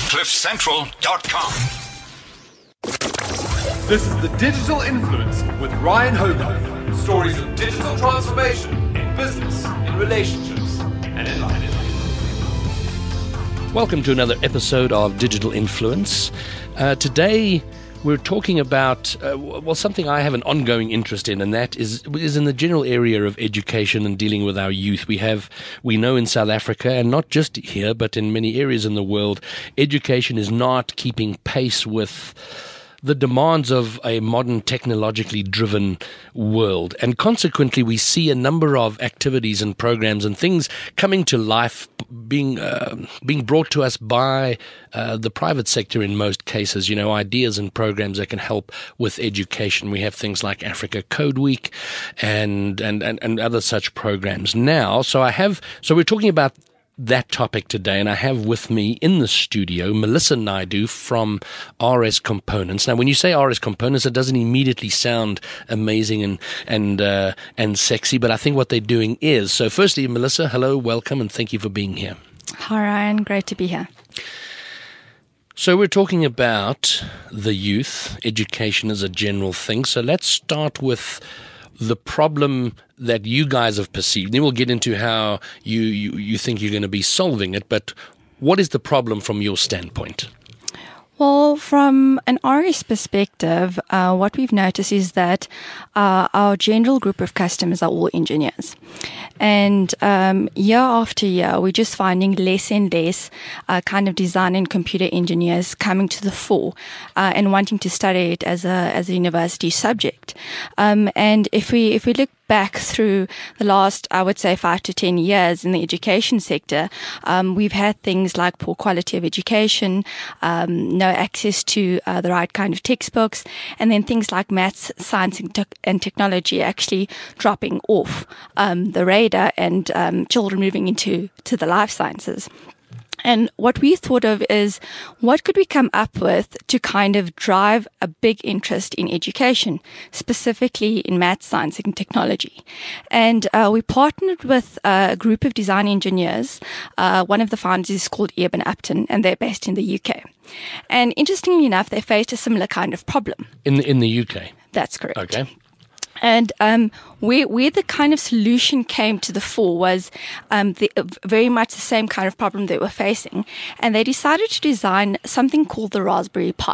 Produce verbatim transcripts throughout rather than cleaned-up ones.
cliff central dot com. This is The Digital Influence with Ryan Hogarth. Stories of digital transformation in business, in relationships, and in life. Welcome to another episode of Digital Influence. Uh, today we're talking about, uh, well, something I have an ongoing interest in, and that is is in the general area of education and dealing with our youth. We have, we know in South Africa, and not just here, but in many areas in the world, education is not keeping pace with the demands of a modern technologically driven world. And consequently, we see a number of activities and programs and things coming to life, being uh, being brought to us by uh, the private sector in most cases, you know, ideas and programs that can help with education. We have things like Africa Code Week and, and, and, and other such programs now. So I have, so we're talking about that topic today, and I have with me in the studio Melissa Naidoo from R S Components. Now, when you say R S Components, it doesn't immediately sound amazing and and uh, and sexy, but I think what they're doing is. So, firstly, Melissa, hello, welcome, and thank you for being here. Hi, Ryan. Great to be here. So we're talking about the youth, education as a general thing. So let's start with the problem that you guys have perceived. Then we'll get into how you, you, you think you're going to be solving it. But what is the problem from your standpoint? Well, from an R S perspective, uh, what we've noticed is that uh, our general group of customers are all engineers. And um, year after year, we're just finding less and less uh, kind of design and computer engineers coming to the fore uh, and wanting to study it as a as a university subject. Um, and if we if we look back through the last, I would say, five to ten years in the education sector, um, we've had things like poor quality of education, um, no access to uh, the right kind of textbooks, and then things like maths, science, and, te- and technology actually dropping off um, the radar, and um, children moving into to the life sciences. And what we thought of is, what could we come up with to kind of drive a big interest in education, specifically in math, science, and technology? And uh, we partnered with a group of design engineers. Uh, one of the founders is called Eben Upton, and they're based in the U K. And interestingly enough, they faced a similar kind of problem. In the, in the U K? That's correct. Okay. And um, where where the kind of solution came to the fore was um, the, uh, very much the same kind of problem they were facing. And they decided to design something called the Raspberry Pi.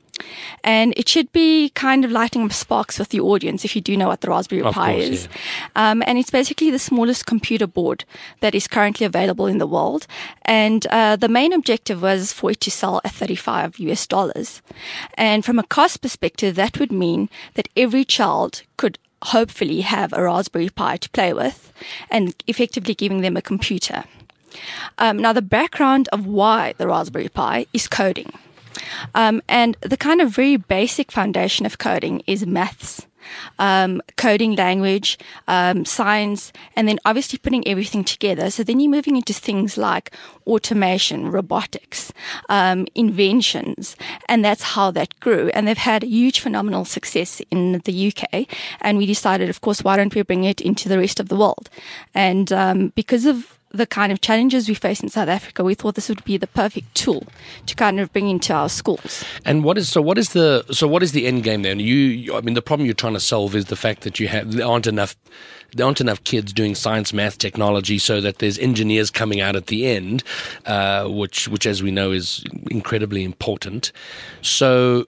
And it should be kind of lighting up sparks with the audience if you do know what the Raspberry Of Pi course, is. yeah. Um, and it's basically the smallest computer board that is currently available in the world. And uh, the main objective was for it to sell at thirty-five U S dollars. And from a cost perspective, that would mean that every child could hopefully have a Raspberry Pi to play with, and effectively giving them a computer. Um, now, the background of why the Raspberry Pi is coding. Um, and the kind of very basic foundation of coding is maths, um, coding language, um, science, and then obviously putting everything together. So then you're moving into things like automation, robotics, um, inventions, and that's how that grew. And they've had huge, phenomenal success in the U K. And we decided, of course, why don't we bring it into the rest of the world? And um, because of the kind of challenges we face in South Africa, we thought this would be the perfect tool to kind of bring into our schools. And what is so? What is the so? What is the end game then? You, you, I mean, the problem you're trying to solve is the fact that you have there aren't enough there aren't enough kids doing science, math, technology, so that there's engineers coming out at the end, uh, which which, as we know, is incredibly important. So,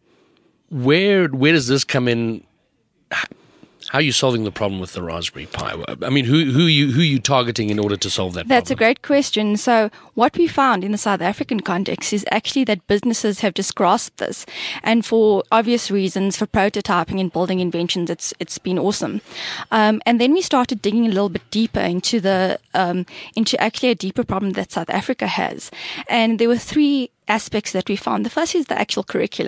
where where does this come in? How are you solving the problem with the Raspberry Pi? I mean, who who you who are you targeting in order to solve that That's problem? a great question. So what we found in the South African context is actually that businesses have just grasped this. And for obvious reasons, for prototyping and building inventions, it's it's been awesome. Um, and then we started digging a little bit deeper into the um, into actually a deeper problem that South Africa has. And there were three aspects that we found. The first is the actual curriculum.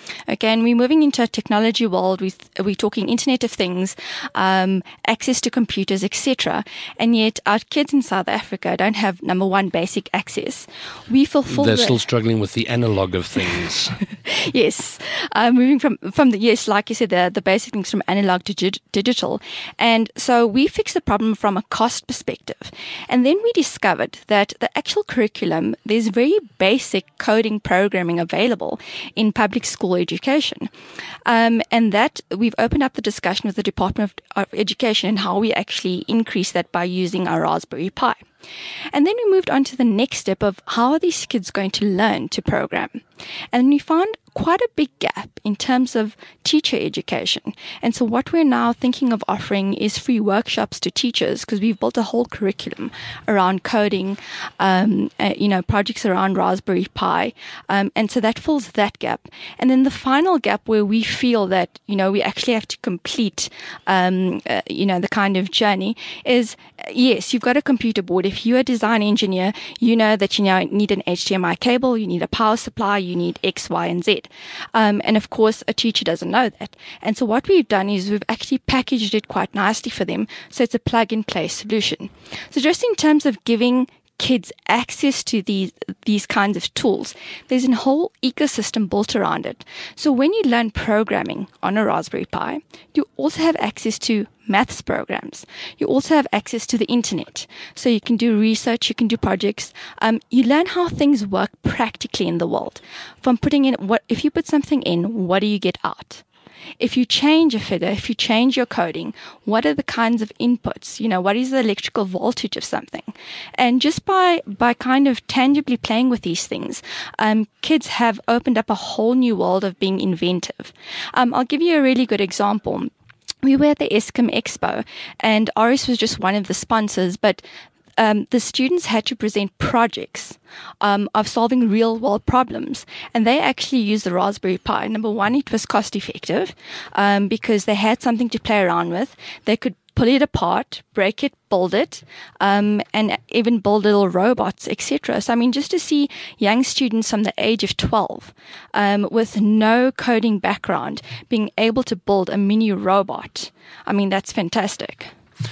Okay, and we're moving into a technology world. We we're talking Internet of Things, um, access to computers, et cetera. And yet, our kids in South Africa don't have number one basic access. We fulfill. They're the, still struggling with the analog of things. Yes, uh, moving from from the yes, like you said, the the basic things from analog to dig- digital, and so we fixed the problem from a cost perspective, and then we discovered that the actual curriculum, there's very basic coding programming available in public school education, um, and that we've opened up the discussion with the Department of, of Education and how we actually increase that by using our Raspberry Pi. And then we moved on to the next step of how are these kids going to learn to program? And we found quite a big gap in terms of teacher education. And so what we're now thinking of offering is free workshops to teachers, because we've built a whole curriculum around coding, um, uh, you know, projects around Raspberry Pi. Um, and so that fills that gap. And then the final gap where we feel that, you know, we actually have to complete, um, uh, you know, the kind of journey is, uh, yes, you've got a computer board. If you're a design engineer, you know that you now need an H D M I cable, you need a power supply, you need X, Y, and Z. Um, and of course, a teacher doesn't know that. And so what we've done is we've actually packaged it quite nicely for them. So it's a plug-and-play solution. So just in terms of giving kids access to these these kinds of tools, there's a whole ecosystem built around it. So when you learn programming on a Raspberry Pi, you also have access to maths programs. You also have access to the internet. So you can do research, you can do projects. Um, you learn how things work practically in the world. From putting in what, if you put something in, what do you get out? If you change a figure, if you change your coding, what are the kinds of inputs? You know, what is the electrical voltage of something? And just by, by kind of tangibly playing with these things, um, kids have opened up a whole new world of being inventive. Um, I'll give you a really good example. We were at the Eskom Expo, and Oris was just one of the sponsors, but Um, the students had to present projects um, of solving real world problems, and they actually used the Raspberry Pi. Number one, it was cost effective um, because they had something to play around with. They could pull it apart, break it, build it, um, and even build little robots, et cetera. So, I mean, just to see young students from the age of twelve um, with no coding background being able to build a mini robot, I mean, that's fantastic.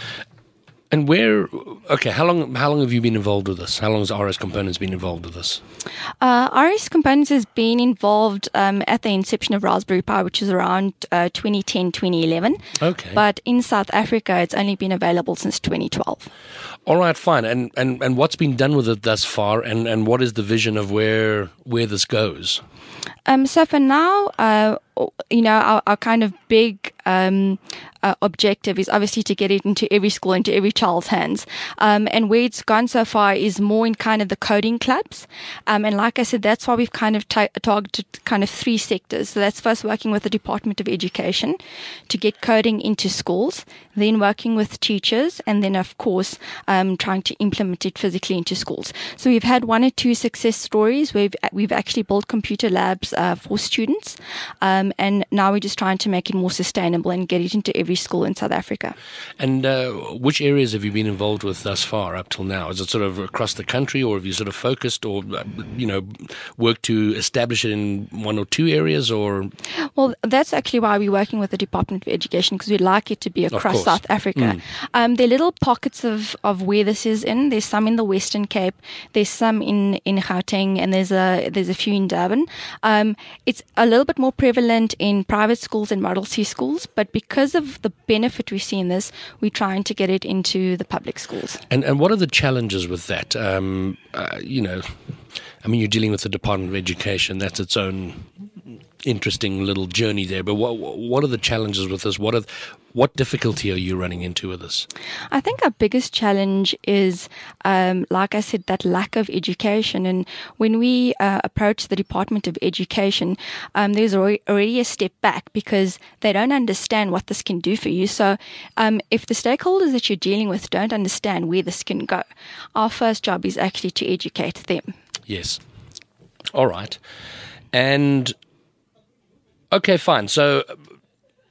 And where, okay, how long how long have you been involved with this? How long has R S Components been involved with this? Uh, R S Components has been involved um, at the inception of Raspberry Pi, which is around uh, twenty ten, twenty eleven. Okay. But in South Africa, it's only been available since twenty twelve. All right, fine. And and, and what's been done with it thus far, and, and what is the vision of where where this goes? Um, so for now, uh, you know, our, our kind of big um, uh, objective is obviously to get it into every school, into every child's hands. Um, and where it's gone so far is more in kind of the coding clubs. Um, and like I said, that's why we've kind of ta- targeted kind of three sectors. So that's first working with the Department of Education to get coding into schools, then working with teachers, and then, of course, um, trying to implement it physically into schools. So we've had one or two success stories where we've, we've actually built computer labs uh, for students. Um, and now we're just trying to make it more sustainable and get it into every school in South Africa. And uh, which areas have you been involved with thus far up till now? Is it sort of across the country, or have you sort of focused or, you know, worked to establish it in one or two areas? Or Well, that's actually why we're working with the Department of Education, because we'd like it to be across South Africa. Mm. Um, there are little pockets of, of where this is in. There's some in the Western Cape, there's some in, in Gauteng, and there's a there's a few in Durban. Um, it's a little bit more prevalent in private schools and Model C schools, but because of the benefit we see in this, we're trying to get it into the public schools. And and what are the challenges with that? Um, uh, you know, I mean, you're dealing with the Department of Education. That's its own interesting little journey there. But what what are the challenges with this? What are what difficulty are you running into with this? I think our biggest challenge is, um, like I said, that lack of education. And when we uh, approach the Department of Education, um, there's already a step back because they don't understand what this can do for you. So um, if the stakeholders that you're dealing with don't understand where this can go, our first job is actually to educate them. Yes. All right. And okay, fine. So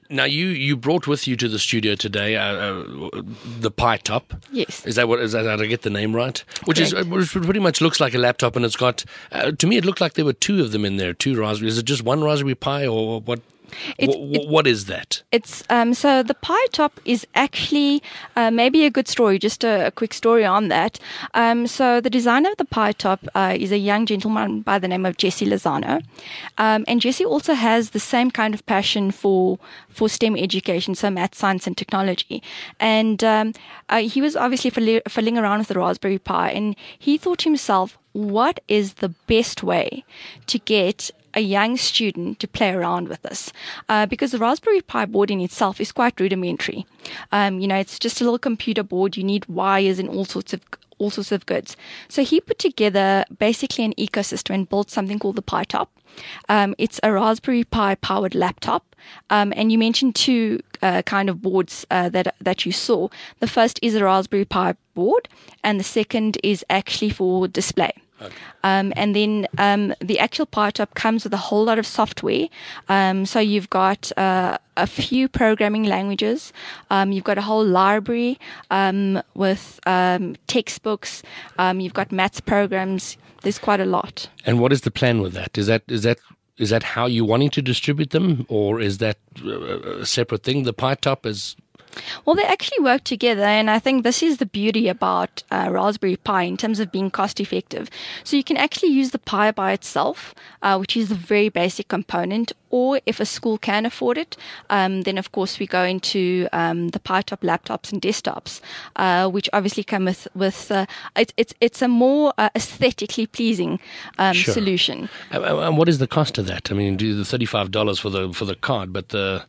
Now, you, you brought with you to the studio today uh, uh, the Pi Top. Yes. Is that what? Is that how to get the name right? Which is Correct. which pretty much looks like a laptop, and it's got. Uh, to me, it looked like there were two of them in there. Two Raspberry. Is it just one Raspberry Pi, or what? It's- wh- wh- it- what is that? It's um, so the Pi Top is actually uh, maybe a good story. Just a, a quick story on that. Um, so the designer of the Pi Top uh, is a young gentleman by the name of Jesse Lozano, um, and Jesse also has the same kind of passion for for STEM education, so math, science, and technology. And um, uh, he was obviously fiddling fiddling around with the Raspberry Pi, and he thought to himself, what is the best way to get a young student to play around with this, uh, because the Raspberry Pi board in itself is quite rudimentary. Um, you know, it's just a little computer board. You need wires and all sorts of all sorts of goods. So he put together basically an ecosystem and built something called the Pi Top. Um, it's a Raspberry Pi powered laptop. Um, and you mentioned two uh, kind of boards uh, that that you saw. The first is a Raspberry Pi board, and the second is actually for display. Okay. Um, and then um, the actual Pi Top comes with a whole lot of software. Um, so you've got uh, a few programming languages. Um, you've got a whole library um, with um, textbooks. Um, you've got maths programs. There's quite a lot. And what is the plan with that? Is that is that is that how you're wanting to distribute them, or is that a separate thing? The Pi Top is. Well, they actually work together, and I think this is the beauty about uh, Raspberry Pi in terms of being cost effective. So you can actually use the Pi by itself, uh, which is the very basic component, or if a school can afford it, um, then of course we go into um, the Pi Top laptops and desktops, uh, which obviously come with with uh, it's it's it's a more uh, aesthetically pleasing um, Sure. solution. And and what is the cost of that? I mean, do the thirty-five dollars for the for the card, but the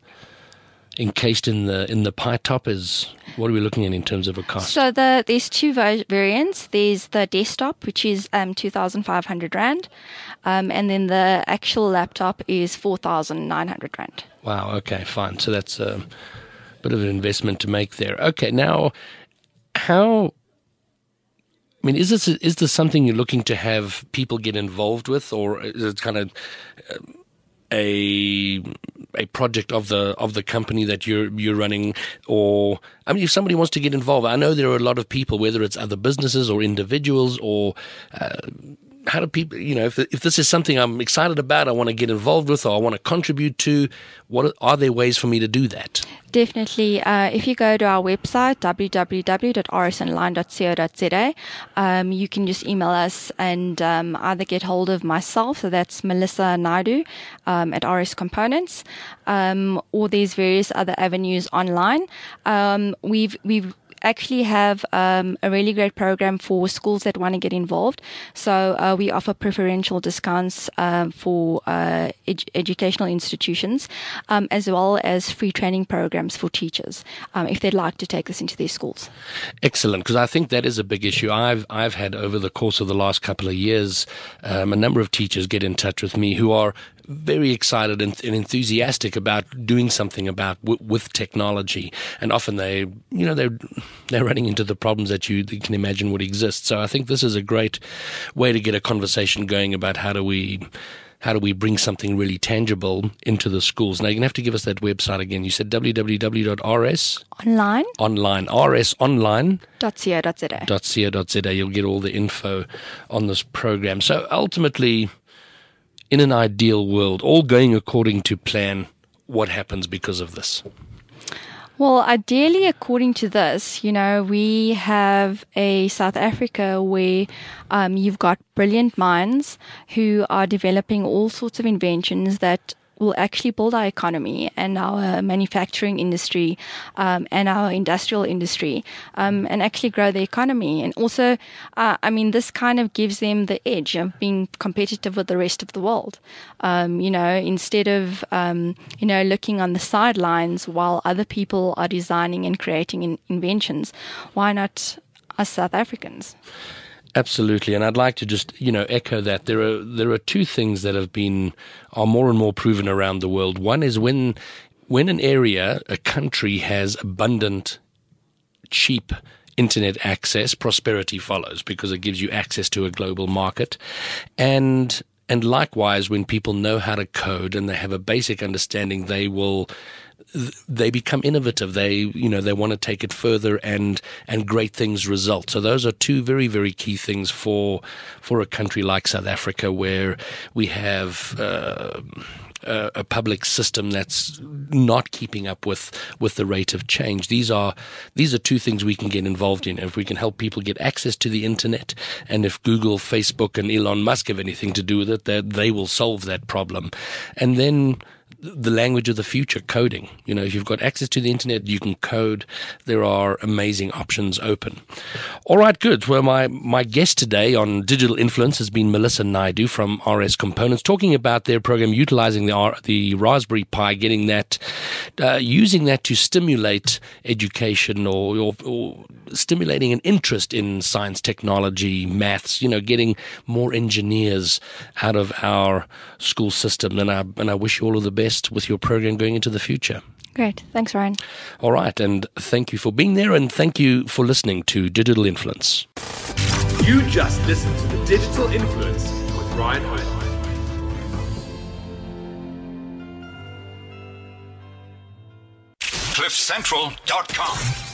encased in the in the Pi Top is, what are we looking at in terms of a cost? So the there's two va- variants. There's the desktop, which is um, two thousand five hundred rand, um, and then the actual laptop is four thousand nine hundred rand. Wow. Okay. Fine. So that's a bit of an investment to make there. Okay. Now, how? I mean, is this is this something you're looking to have people get involved with, or is it kind of uh, a a project of the of the company that you're you're running? Or I mean, if somebody wants to get involved, I know there are a lot of people, whether it's other businesses or individuals, or uh, how do people, you know, if if this is something I'm excited about, I want to get involved with, or I want to contribute to, what are there ways for me to do that? Definitely. Uh, if you go to our website, w w w dot r s online dot co dot z a, um, you can just email us and um, either get hold of myself, so that's Melissa Naidu um, at R S Components, um, or there's various other avenues online. Um, we've we've actually have um, a really great program for schools that want to get involved. So uh, we offer preferential discounts um, for uh, ed- educational institutions, um, as well as free training programs for teachers um, if they'd like to take this into their schools. Excellent, because I think that is a big issue. I've I've had over the course of the last couple of years um, a number of teachers get in touch with me who are very excited and, and enthusiastic about doing something about w- with technology, and often they, you know, they're they're running into the problems that you, you can imagine would exist. So I think this is a great way to get a conversation going about how do we how do we bring something really tangible into the schools. Now you're gonna have to give us that website again. You said w w w dot r s Online online r s online dot co dot z a. dot co dot z a. You'll get all the info on this program. So ultimately, in an ideal world, all going according to plan, what happens because of this? Well, ideally, according to this, you know, we have a South Africa where um, you've got brilliant minds who are developing all sorts of inventions that will actually build our economy and our manufacturing industry um, and our industrial industry um, and actually grow the economy. And also, uh, I mean, this kind of gives them the edge of being competitive with the rest of the world. Um, you know, instead of, um, you know, looking on the sidelines while other people are designing and creating in- inventions, why not us South Africans? Absolutely, and I'd like to just, you know, echo that. There are there are two things that have been are more and more proven around the world. One is when when an area, a country has abundant, cheap internet access, prosperity follows because it gives you access to a global market, and And likewise, when people know how to code and they have a basic understanding, they will they become innovative. They, you know, they want to take it further, and and great things result. So those are two very, very key things for for a country like South Africa, where we have uh, a, a public system that's not keeping up with with the rate of change. These are these are two things we can get involved in. If we can help people get access to the internet, and if Google, Facebook, and Elon Musk have anything to do with it, they they will solve that problem. And then the language of the future, coding. You know, if you've got access to the internet, you can code. There are amazing options open. All right, good. Well, my, my guest today on Digital Influence has been Melissa Naidu from R S Components, talking about their program, utilizing the R, the Raspberry Pi, getting that, uh, using that to stimulate education or, or, or stimulating an interest in science, technology, maths, you know, getting more engineers out of our school system. And I, and I wish you all of the best with your program going into the future. Great. Thanks, Ryan. All right. And thank you for being there, and thank you for listening to Digital Influence. You just listened to the Digital Influence with Ryan Hogan. cliff central dot com